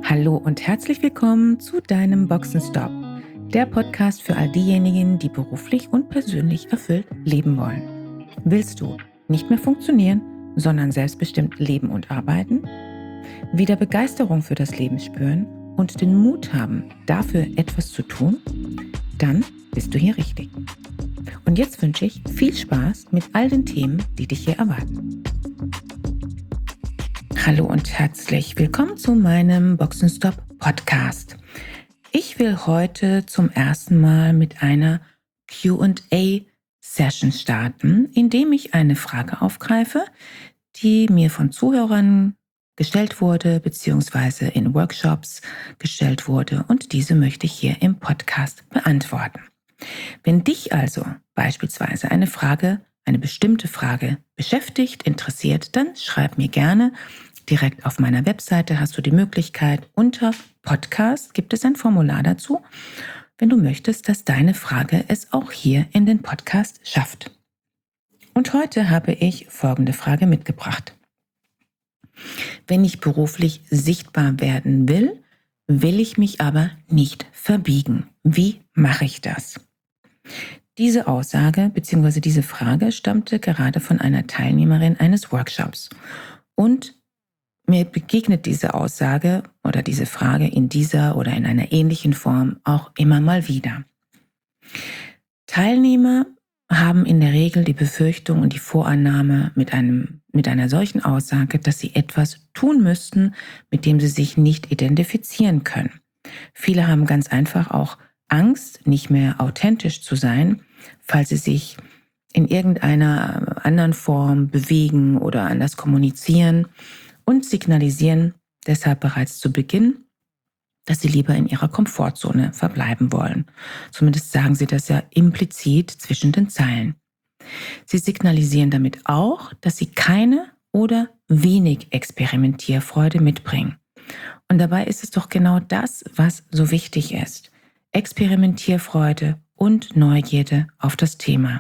Hallo und herzlich willkommen zu deinem Boxenstopp, der Podcast für all diejenigen, die beruflich und persönlich erfüllt leben wollen. Willst du nicht mehr funktionieren, sondern selbstbestimmt leben und arbeiten? Wieder Begeisterung für das Leben spüren und den Mut haben, dafür etwas zu tun? Dann bist du hier richtig. Und jetzt wünsche ich viel Spaß mit all den Themen, die dich hier erwarten. Hallo und herzlich willkommen zu meinem Boxenstopp Podcast. Ich will heute zum ersten Mal mit einer Q&A-Session starten, indem ich eine Frage aufgreife, die mir von Zuhörern gestellt wurde, beziehungsweise in Workshops gestellt wurde, und diese möchte ich hier im Podcast beantworten. Wenn dich also beispielsweise eine bestimmte Frage beschäftigt, interessiert, dann schreib mir gerne. Direkt auf meiner Webseite hast du die Möglichkeit, unter Podcast gibt es ein Formular dazu, wenn du möchtest, dass deine Frage es auch hier in den Podcast schafft. Und heute habe ich folgende Frage mitgebracht. Wenn ich beruflich sichtbar werden will, will ich mich aber nicht verbiegen. Wie mache ich das? Diese Aussage bzw. diese Frage stammte gerade von einer Teilnehmerin eines Workshops. Und mir begegnet diese Aussage oder diese Frage in dieser oder in einer ähnlichen Form auch immer mal wieder. Teilnehmer haben in der Regel die Befürchtung und die Vorannahme mit einer solchen Aussage, dass sie etwas tun müssten, mit dem sie sich nicht identifizieren können. Viele haben ganz einfach auch Angst, nicht mehr authentisch zu sein, falls sie sich in irgendeiner anderen Form bewegen oder anders kommunizieren, und signalisieren deshalb bereits zu Beginn, dass sie lieber in ihrer Komfortzone verbleiben wollen. Zumindest sagen sie das ja implizit zwischen den Zeilen. Sie signalisieren damit auch, dass sie keine oder wenig Experimentierfreude mitbringen. Und dabei ist es doch genau das, was so wichtig ist. Experimentierfreude und Neugierde auf das Thema.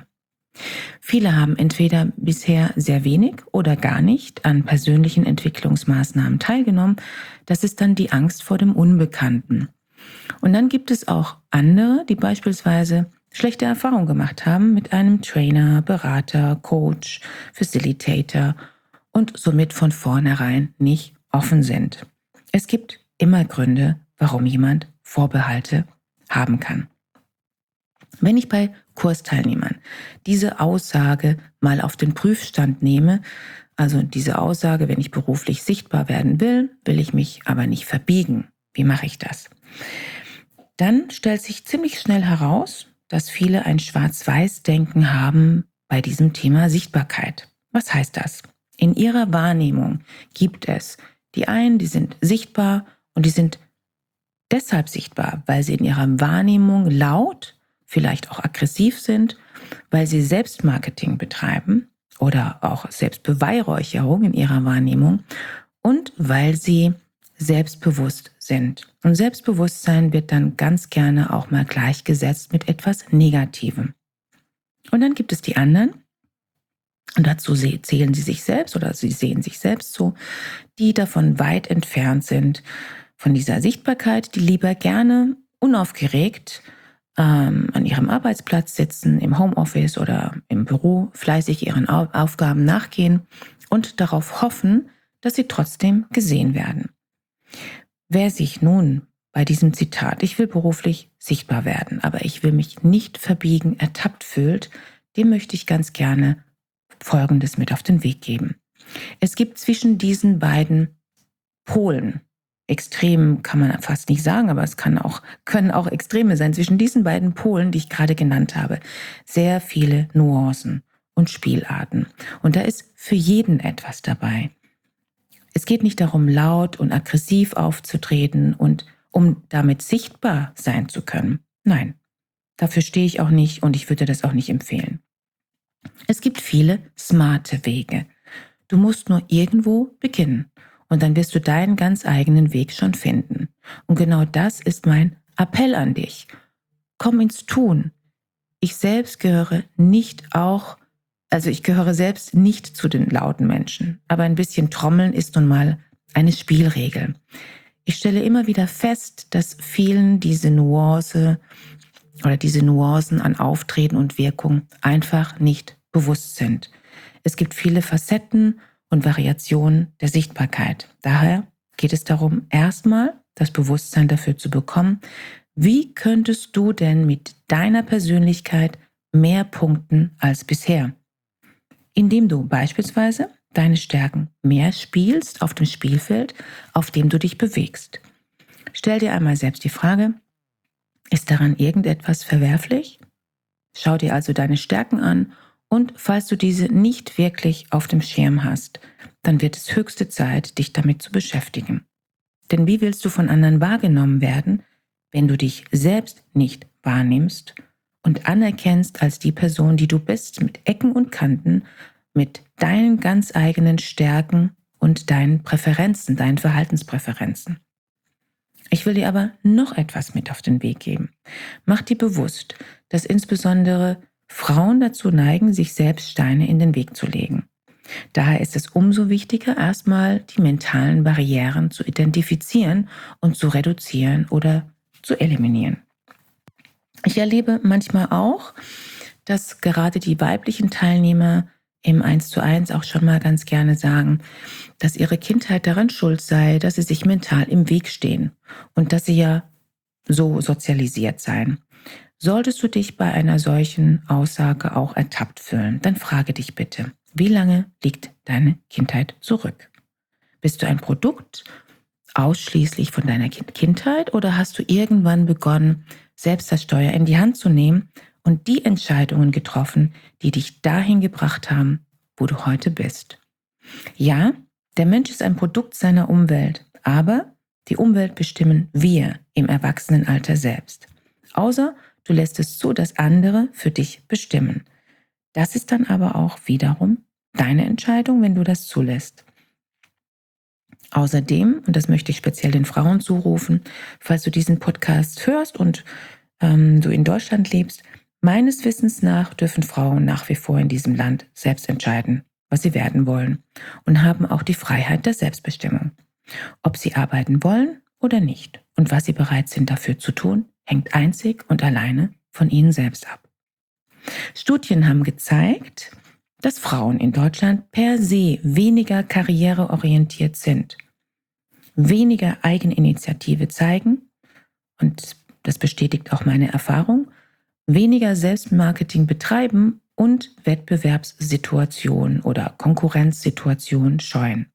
Viele haben entweder bisher sehr wenig oder gar nicht an persönlichen Entwicklungsmaßnahmen teilgenommen. Das ist dann die Angst vor dem Unbekannten. Und dann gibt es auch andere, die beispielsweise schlechte Erfahrungen gemacht haben mit einem Trainer, Berater, Coach, Facilitator und somit von vornherein nicht offen sind. Es gibt immer Gründe, warum jemand Vorbehalte haben kann. Wenn ich bei Kursteilnehmern diese Aussage mal auf den Prüfstand nehme, also diese Aussage, wenn ich beruflich sichtbar werden will, will ich mich aber nicht verbiegen. Wie mache ich das? Dann stellt sich ziemlich schnell heraus, dass viele ein Schwarz-Weiß-Denken haben bei diesem Thema Sichtbarkeit. Was heißt das? In ihrer Wahrnehmung gibt es die einen, die sind sichtbar und die sind deshalb sichtbar, weil sie in ihrer Wahrnehmung laut, vielleicht auch aggressiv sind, weil sie Selbstmarketing betreiben oder auch Selbstbeweihräucherung in ihrer Wahrnehmung und weil sie selbstbewusst sind. Und Selbstbewusstsein wird dann ganz gerne auch mal gleichgesetzt mit etwas Negativem. Und dann gibt es die anderen, und dazu zählen sie sich selbst oder sie sehen sich selbst so, die davon weit entfernt sind, von dieser Sichtbarkeit, die lieber gerne unaufgeregt an ihrem Arbeitsplatz sitzen, im Homeoffice oder im Büro, fleißig ihren Aufgaben nachgehen und darauf hoffen, dass sie trotzdem gesehen werden. Wer sich nun bei diesem Zitat, ich will beruflich sichtbar werden, aber ich will mich nicht verbiegen, ertappt fühlt, dem möchte ich ganz gerne Folgendes mit auf den Weg geben. Es gibt zwischen diesen beiden Polen, Extrem kann man fast nicht sagen, aber es können auch Extreme sein. Zwischen diesen beiden Polen, die ich gerade genannt habe, sehr viele Nuancen und Spielarten. Und da ist für jeden etwas dabei. Es geht nicht darum, laut und aggressiv aufzutreten und um damit sichtbar sein zu können. Nein, dafür stehe ich auch nicht und ich würde das auch nicht empfehlen. Es gibt viele smarte Wege. Du musst nur irgendwo beginnen. Und dann wirst du deinen ganz eigenen Weg schon finden. Und genau das ist mein Appell an dich. Komm ins Tun. Ich gehöre selbst nicht zu den lauten Menschen. Aber ein bisschen Trommeln ist nun mal eine Spielregel. Ich stelle immer wieder fest, dass vielen diese Nuancen an Auftreten und Wirkung einfach nicht bewusst sind. Es gibt viele Facetten und Variationen der Sichtbarkeit. Daher geht es darum, erstmal das Bewusstsein dafür zu bekommen, wie könntest du denn mit deiner Persönlichkeit mehr punkten als bisher? Indem du beispielsweise deine Stärken mehr spielst auf dem Spielfeld, auf dem du dich bewegst. Stell dir einmal selbst die Frage, ist daran irgendetwas verwerflich? Schau dir also deine Stärken an und falls du diese nicht wirklich auf dem Schirm hast, dann wird es höchste Zeit, dich damit zu beschäftigen. Denn wie willst du von anderen wahrgenommen werden, wenn du dich selbst nicht wahrnimmst und anerkennst als die Person, die du bist, mit Ecken und Kanten, mit deinen ganz eigenen Stärken und deinen Präferenzen, deinen Verhaltenspräferenzen? Ich will dir aber noch etwas mit auf den Weg geben. Mach dir bewusst, dass insbesondere Frauen dazu neigen, sich selbst Steine in den Weg zu legen. Daher ist es umso wichtiger, erstmal die mentalen Barrieren zu identifizieren und zu reduzieren oder zu eliminieren. Ich erlebe manchmal auch, dass gerade die weiblichen Teilnehmer im 1:1 auch schon mal ganz gerne sagen, dass ihre Kindheit daran schuld sei, dass sie sich mental im Weg stehen und dass sie ja so sozialisiert seien. Solltest du dich bei einer solchen Aussage auch ertappt fühlen, dann frage dich bitte, wie lange liegt deine Kindheit zurück? Bist du ein Produkt ausschließlich von deiner Kindheit oder hast du irgendwann begonnen, selbst das Steuer in die Hand zu nehmen und die Entscheidungen getroffen, die dich dahin gebracht haben, wo du heute bist? Ja, der Mensch ist ein Produkt seiner Umwelt, aber die Umwelt bestimmen wir im Erwachsenenalter selbst. Außer du lässt es zu, dass andere für dich bestimmen. Das ist dann aber auch wiederum deine Entscheidung, wenn du das zulässt. Außerdem, und das möchte ich speziell den Frauen zurufen, falls du diesen Podcast hörst und du in Deutschland lebst, meines Wissens nach dürfen Frauen nach wie vor in diesem Land selbst entscheiden, was sie werden wollen und haben auch die Freiheit der Selbstbestimmung. Ob sie arbeiten wollen oder nicht und was sie bereit sind dafür zu tun, hängt einzig und alleine von ihnen selbst ab. Studien haben gezeigt, dass Frauen in Deutschland per se weniger karriereorientiert sind, weniger Eigeninitiative zeigen, und das bestätigt auch meine Erfahrung, weniger Selbstmarketing betreiben und Wettbewerbssituationen oder Konkurrenzsituationen scheuen.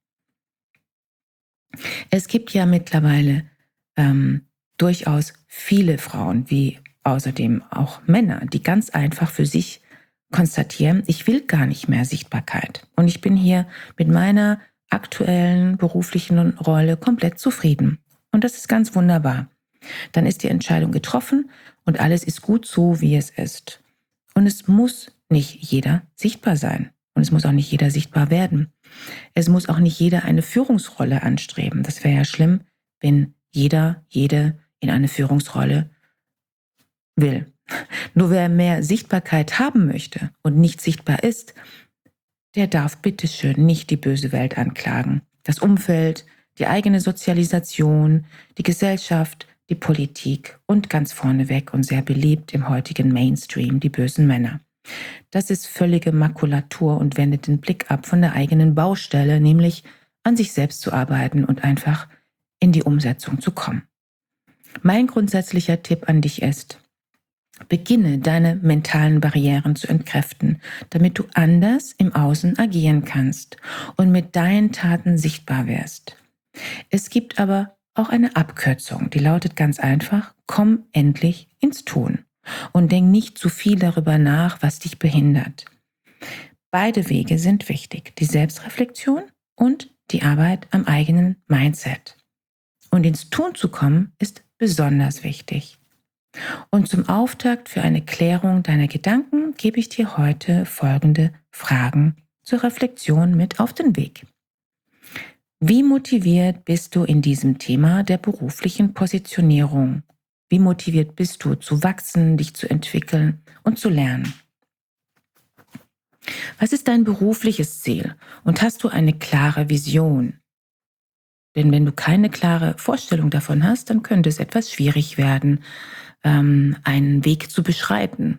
Es gibt ja mittlerweile durchaus viele Frauen, wie außerdem auch Männer, die ganz einfach für sich konstatieren, ich will gar nicht mehr Sichtbarkeit. Und ich bin hier mit meiner aktuellen beruflichen Rolle komplett zufrieden. Und das ist ganz wunderbar. Dann ist die Entscheidung getroffen und alles ist gut so, wie es ist. Und es muss nicht jeder sichtbar sein. Und es muss auch nicht jeder sichtbar werden. Es muss auch nicht jeder eine Führungsrolle anstreben. Das wäre ja schlimm, wenn jede in eine Führungsrolle will. Nur wer mehr Sichtbarkeit haben möchte und nicht sichtbar ist, der darf bitteschön nicht die böse Welt anklagen. Das Umfeld, die eigene Sozialisation, die Gesellschaft, die Politik und ganz vorneweg und sehr beliebt im heutigen Mainstream die bösen Männer. Das ist völlige Makulatur und wendet den Blick ab von der eigenen Baustelle, nämlich an sich selbst zu arbeiten und einfach in die Umsetzung zu kommen. Mein grundsätzlicher Tipp an dich ist, beginne deine mentalen Barrieren zu entkräften, damit du anders im Außen agieren kannst und mit deinen Taten sichtbar wirst. Es gibt aber auch eine Abkürzung, die lautet ganz einfach, komm endlich ins Tun und denk nicht zu viel darüber nach, was dich behindert. Beide Wege sind wichtig, die Selbstreflexion und die Arbeit am eigenen Mindset. Und ins Tun zu kommen ist besonders wichtig. Und zum Auftakt für eine Klärung deiner Gedanken gebe ich dir heute folgende Fragen zur Reflexion mit auf den Weg. Wie motiviert bist du in diesem Thema der beruflichen Positionierung? Wie motiviert bist du zu wachsen, dich zu entwickeln und zu lernen? Was ist dein berufliches Ziel und hast du eine klare Vision? Denn wenn du keine klare Vorstellung davon hast, dann könnte es etwas schwierig werden, einen Weg zu beschreiten.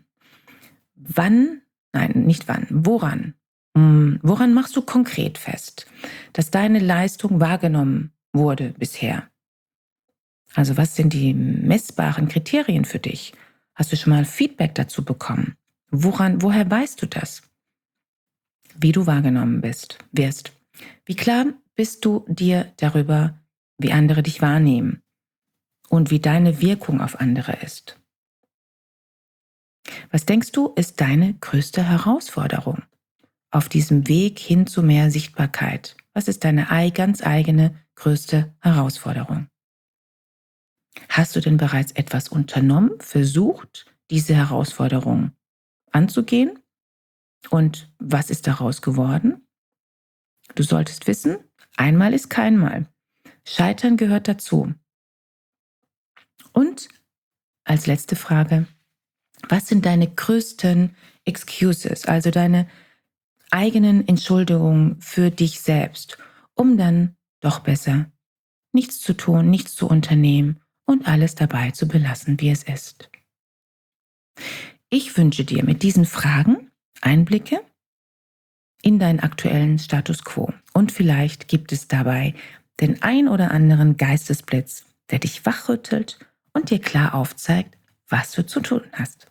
Woran? Woran machst du konkret fest, dass deine Leistung wahrgenommen wurde bisher? Also was sind die messbaren Kriterien für dich? Hast du schon mal Feedback dazu bekommen? Woher weißt du das? Wie du wahrgenommen wirst. Wie klar bist du dir darüber, wie andere dich wahrnehmen und wie deine Wirkung auf andere ist? Was denkst du, ist deine größte Herausforderung auf diesem Weg hin zu mehr Sichtbarkeit? Was ist deine ganz eigene größte Herausforderung? Hast du denn bereits etwas unternommen, versucht, diese Herausforderung anzugehen? Und was ist daraus geworden? Du solltest wissen, einmal ist kein Mal. Scheitern gehört dazu. Und als letzte Frage, was sind deine größten Excuses, also deine eigenen Entschuldigungen für dich selbst, um dann doch besser nichts zu tun, nichts zu unternehmen und alles dabei zu belassen, wie es ist? Ich wünsche dir mit diesen Fragen Einblicke in deinen aktuellen Status quo. Und vielleicht gibt es dabei den ein oder anderen Geistesblitz, der dich wachrüttelt und dir klar aufzeigt, was du zu tun hast.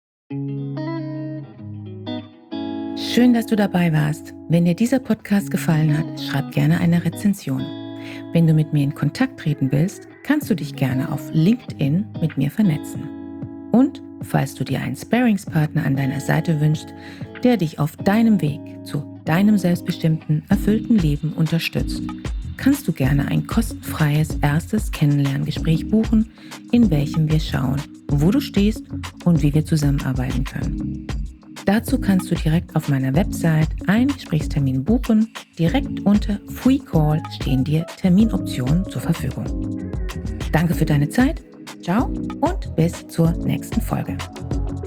Schön, dass du dabei warst. Wenn dir dieser Podcast gefallen hat, schreib gerne eine Rezension. Wenn du mit mir in Kontakt treten willst, kannst du dich gerne auf LinkedIn mit mir vernetzen. Und falls du dir einen Sparringspartner an deiner Seite wünschst, der dich auf deinem Weg zu deinem selbstbestimmten, erfüllten Leben unterstützt, kannst du gerne ein kostenfreies erstes Kennenlerngespräch buchen, in welchem wir schauen, wo du stehst und wie wir zusammenarbeiten können. Dazu kannst du direkt auf meiner Website einen Gesprächstermin buchen. Direkt unter Free Call stehen dir Terminoptionen zur Verfügung. Danke für deine Zeit. Ciao und bis zur nächsten Folge.